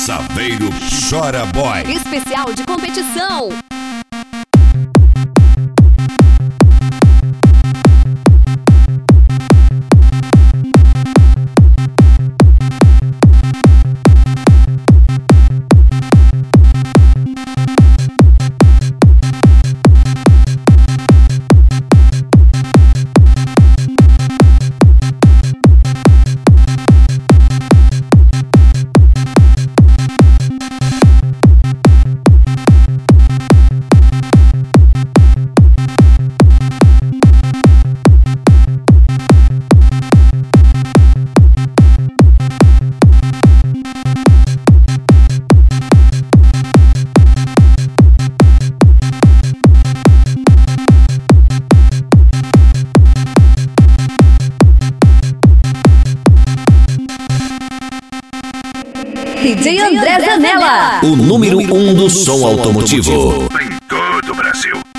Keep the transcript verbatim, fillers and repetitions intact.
Saveiro Chora Boy. Especial de competição. D J André Zanella, o número um do som automotivo em todo o Brasil.